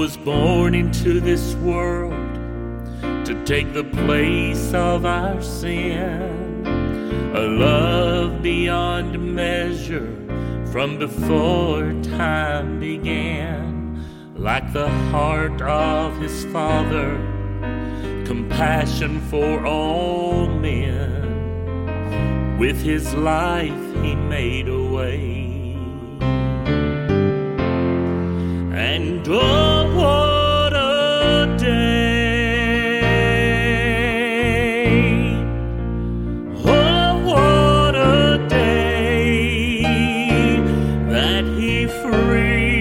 was born into this world to take the place of our sin. A love beyond measure from before time began. Like the heart of his Father, compassion for all men. With his life he made a way. And oh, what a day. Oh, what a day that he freed